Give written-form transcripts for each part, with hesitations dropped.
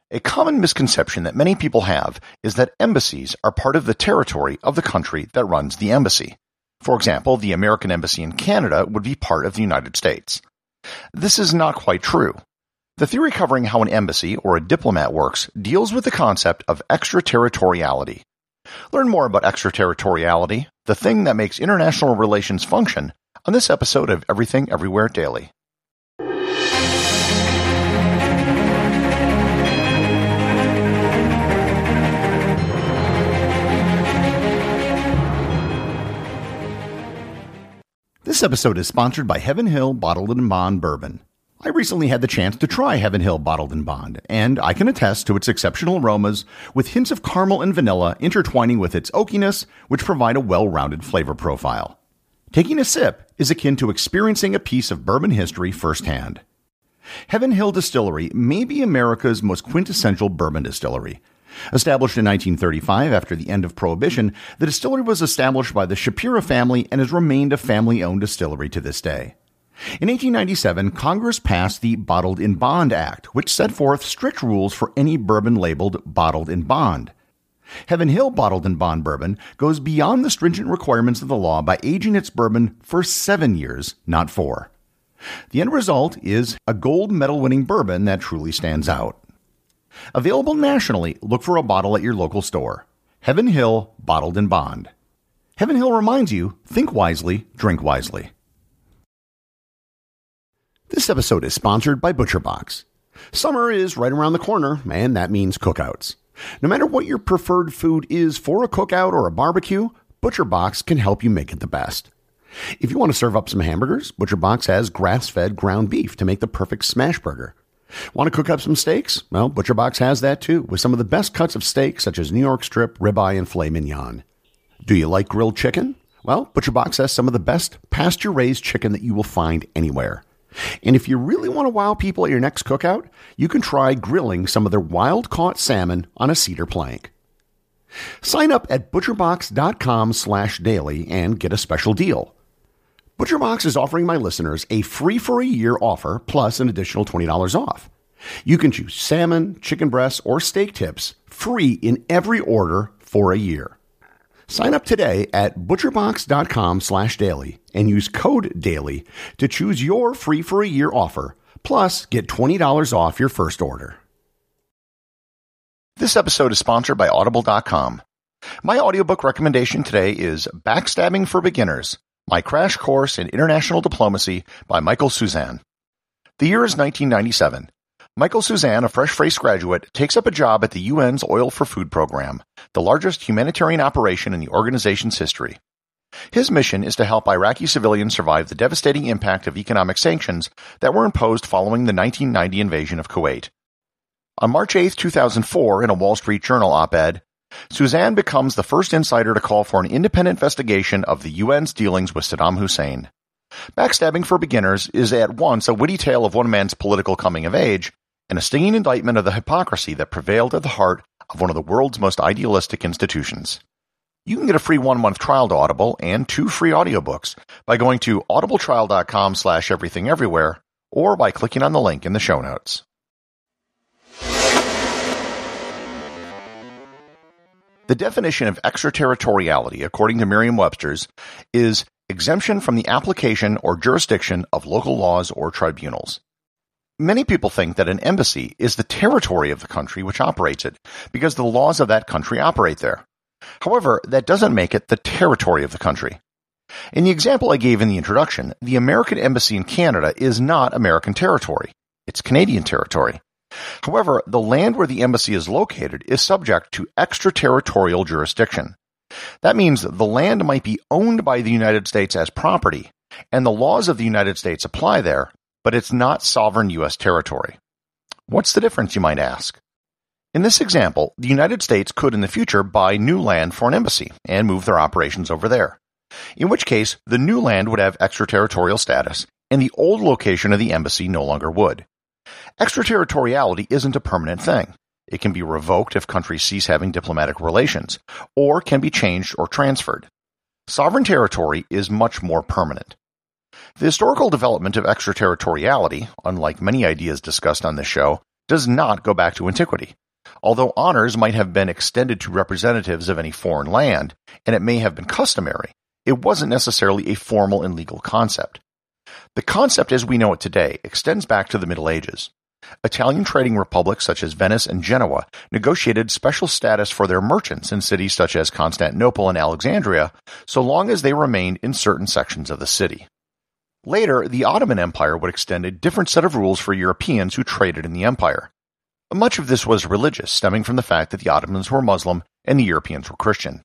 A common misconception that many people have is that embassies are part of the territory of the country that runs the embassy. For example, the American Embassy in Canada would be part of the United States. This is not quite true. The theory covering how an embassy or a diplomat works deals with the concept of extraterritoriality. Learn more about extraterritoriality, the thing that makes international relations function, on this episode of Everything Everywhere Daily. This episode is sponsored by Heaven Hill Bottled & Bond Bourbon. I recently had the chance to try Heaven Hill Bottled & Bond, and I can attest to its exceptional aromas with hints of caramel and vanilla intertwining with its oakiness, which provide a well-rounded flavor profile. Taking a sip is akin to experiencing a piece of bourbon history firsthand. Heaven Hill Distillery may be America's most quintessential bourbon distillery. Established in 1935 after the end of Prohibition, the distillery was established by the Shapira family and has remained a family-owned distillery to this day. In 1897, Congress passed the Bottled in Bond Act, which set forth strict rules for any bourbon labeled Bottled in Bond. Heaven Hill Bottled in Bond Bourbon goes beyond the stringent requirements of the law by aging its bourbon for 7 years, not 4. The end result is a gold medal-winning bourbon that truly stands out. Available nationally, look for a bottle at your local store. Heaven Hill Bottled in Bond. Heaven Hill reminds you, think wisely, drink wisely. This episode is sponsored by ButcherBox. Summer is right around the corner, and that means cookouts. No matter what your preferred food is for a cookout or a barbecue, ButcherBox can help you make it the best. If you want to serve up some hamburgers, ButcherBox has grass-fed ground beef to make the perfect smash burger. Want to cook up some steaks? Well, ButcherBox has that too, with some of the best cuts of steak such as New York strip, ribeye, and filet mignon. Do you like grilled chicken? Well, ButcherBox has some of the best pasture-raised chicken that you will find anywhere. And if you really want to wow people at your next cookout, you can try grilling some of their wild-caught salmon on a cedar plank. Sign up at butcherbox.com/daily and get a special deal. ButcherBox is offering my listeners a free-for-a-year offer plus an additional $20 off. You can choose salmon, chicken breasts, or steak tips free in every order for a year. Sign up today at butcherbox.com/daily and use code DAILY to choose your free-for-a-year offer, plus get $20 off your first order. This episode is sponsored by Audible.com. My audiobook recommendation today is Backstabbing for Beginners, My Crash Course in International Diplomacy by Michael Suzanne. The year is 1997. Michael Suzanne, a fresh-faced graduate, takes up a job at the UN's Oil for Food program, the largest humanitarian operation in the organization's history. His mission is to help Iraqi civilians survive the devastating impact of economic sanctions that were imposed following the 1990 invasion of Kuwait. On March 8, 2004, in a Wall Street Journal op-ed, Suzanne becomes the first insider to call for an independent investigation of the UN's dealings with Saddam Hussein. Backstabbing for Beginners is at once a witty tale of one man's political coming of age and a stinging indictment of the hypocrisy that prevailed at the heart of one of the world's most idealistic institutions. You can get a free 1-month trial to Audible and 2 free audiobooks by going to audibletrial.com/everythingeverywhere or by clicking on the link in the show notes. The definition of extraterritoriality, according to Merriam-Webster's, is exemption from the application or jurisdiction of local laws or tribunals. Many people think that an embassy is the territory of the country which operates it, because the laws of that country operate there. However, that doesn't make it the territory of the country. In the example I gave in the introduction, the American Embassy in Canada is not American territory. It's Canadian territory. However, the land where the embassy is located is subject to extraterritorial jurisdiction. That means the land might be owned by the United States as property, and the laws of the United States apply there, but it's not sovereign U.S. territory. What's the difference, you might ask? In this example, the United States could in the future buy new land for an embassy and move their operations over there, in which case the new land would have extraterritorial status, and the old location of the embassy no longer would. Extraterritoriality isn't a permanent thing. It can be revoked if countries cease having diplomatic relations, or can be changed or transferred. Sovereign territory is much more permanent. The historical development of extraterritoriality, unlike many ideas discussed on this show, does not go back to antiquity. Although honors might have been extended to representatives of any foreign land, and it may have been customary, it wasn't necessarily a formal and legal concept. The concept as we know it today extends back to the Middle Ages. Italian trading republics such as Venice and Genoa negotiated special status for their merchants in cities such as Constantinople and Alexandria, so long as they remained in certain sections of the city. Later, the Ottoman Empire would extend a different set of rules for Europeans who traded in the empire. Much of this was religious, stemming from the fact that the Ottomans were Muslim and the Europeans were Christian.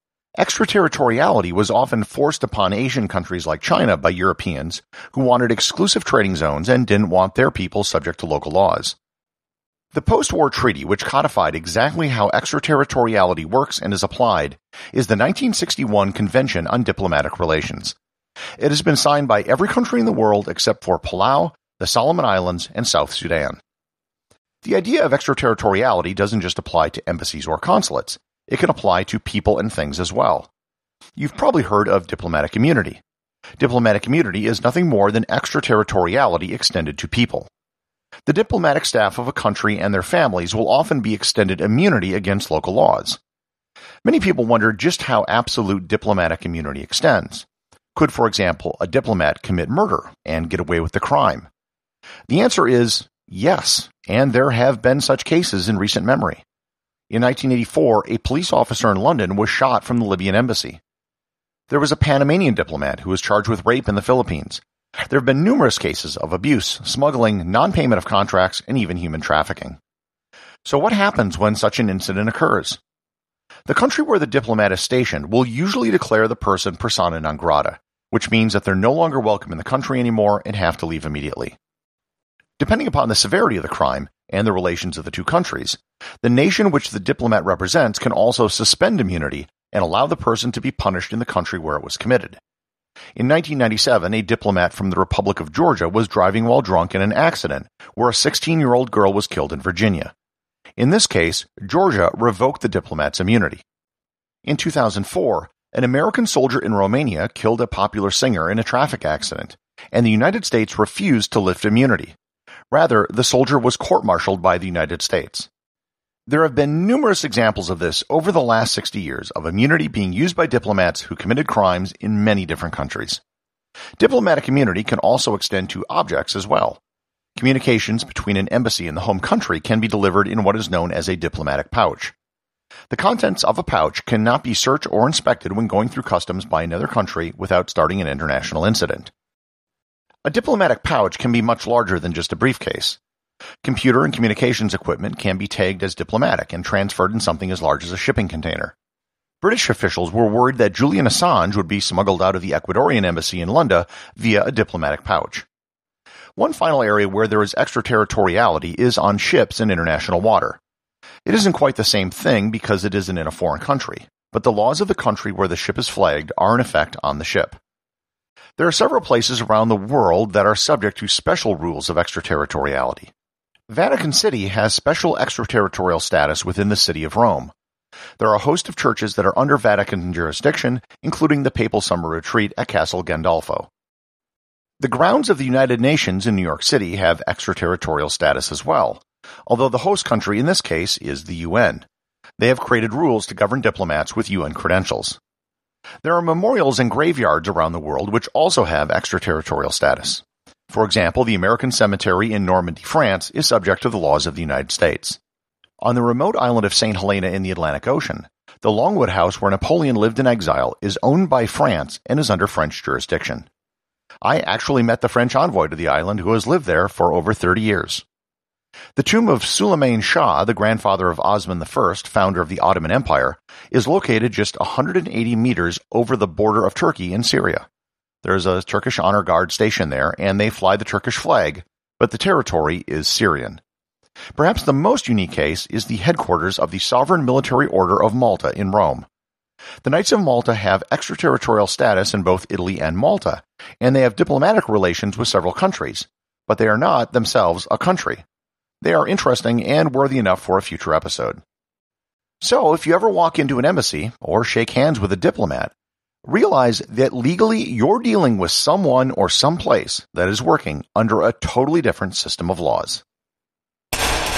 Extraterritoriality was often forced upon Asian countries like China by Europeans who wanted exclusive trading zones and didn't want their people subject to local laws. The post-war treaty, which codified exactly how extraterritoriality works and is applied, is the 1961 Convention on Diplomatic Relations. It has been signed by every country in the world except for Palau, the Solomon Islands, and South Sudan. The idea of extraterritoriality doesn't just apply to embassies or consulates. It can apply to people and things as well. You've probably heard of diplomatic immunity. Diplomatic immunity is nothing more than extraterritoriality extended to people. The diplomatic staff of a country and their families will often be extended immunity against local laws. Many people wonder just how absolute diplomatic immunity extends. Could, for example, a diplomat commit murder and get away with the crime? The answer is yes, and there have been such cases in recent memory. In 1984, a police officer in London was shot from the Libyan embassy. There was a Panamanian diplomat who was charged with rape in the Philippines. There have been numerous cases of abuse, smuggling, non-payment of contracts, and even human trafficking. So what happens when such an incident occurs? The country where the diplomat is stationed will usually declare the person persona non grata, which means that they're no longer welcome in the country anymore and have to leave immediately. Depending upon the severity of the crime and the relations of the two countries, the nation which the diplomat represents can also suspend immunity and allow the person to be punished in the country where it was committed. In 1997, a diplomat from the Republic of Georgia was driving while drunk in an accident where a 16-year-old girl was killed in Virginia. In this case, Georgia revoked the diplomat's immunity. In 2004, an American soldier in Romania killed a popular singer in a traffic accident, and the United States refused to lift immunity. Rather, the soldier was court-martialed by the United States. There have been numerous examples of this over the last 60 years of immunity being used by diplomats who committed crimes in many different countries. Diplomatic immunity can also extend to objects as well. Communications between an embassy and the home country can be delivered in what is known as a diplomatic pouch. The contents of a pouch cannot be searched or inspected when going through customs by another country without starting an international incident. A diplomatic pouch can be much larger than just a briefcase. Computer and communications equipment can be tagged as diplomatic and transferred in something as large as a shipping container. British officials were worried that Julian Assange would be smuggled out of the Ecuadorian embassy in London via a diplomatic pouch. One final area where there is extraterritoriality is on ships in international water. It isn't quite the same thing because it isn't in a foreign country, but the laws of the country where the ship is flagged are in effect on the ship. There are several places around the world that are subject to special rules of extraterritoriality. Vatican City has special extraterritorial status within the city of Rome. There are a host of churches that are under Vatican jurisdiction, including the Papal Summer Retreat at Castle Gandolfo. The grounds of the United Nations in New York City have extraterritorial status as well, although the host country in this case is the UN. They have created rules to govern diplomats with UN credentials. There are memorials and graveyards around the world which also have extraterritorial status. For example, the American Cemetery in Normandy, France, is subject to the laws of the United States. On the remote island of St. Helena in the Atlantic Ocean, the Longwood House where Napoleon lived in exile is owned by France and is under French jurisdiction. I actually met the French envoy to the island who has lived there for over 30 years. The tomb of Suleiman Shah, the grandfather of Osman I, founder of the Ottoman Empire, is located just 180 meters over the border of Turkey in Syria. There's a Turkish honor guard stationed there, and they fly the Turkish flag, but the territory is Syrian. Perhaps the most unique case is the headquarters of the Sovereign Military Order of Malta in Rome. The Knights of Malta have extraterritorial status in both Italy and Malta, and they have diplomatic relations with several countries, but they are not themselves a country. They are interesting and worthy enough for a future episode. So, if you ever walk into an embassy or shake hands with a diplomat, realize that legally you're dealing with someone or someplace that is working under a totally different system of laws.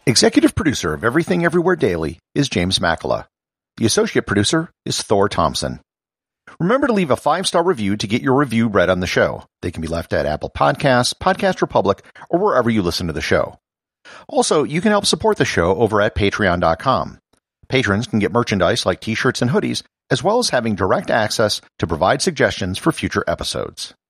Executive producer of Everything Everywhere Daily is James Makala. The associate producer is Thor Thompson. Remember to leave a 5-star review to get your review read on the show. They can be left at Apple Podcasts, Podcast Republic, or wherever you listen to the show. Also, you can help support the show over at Patreon.com. Patrons can get merchandise like t-shirts and hoodies, as well as having direct access to provide suggestions for future episodes.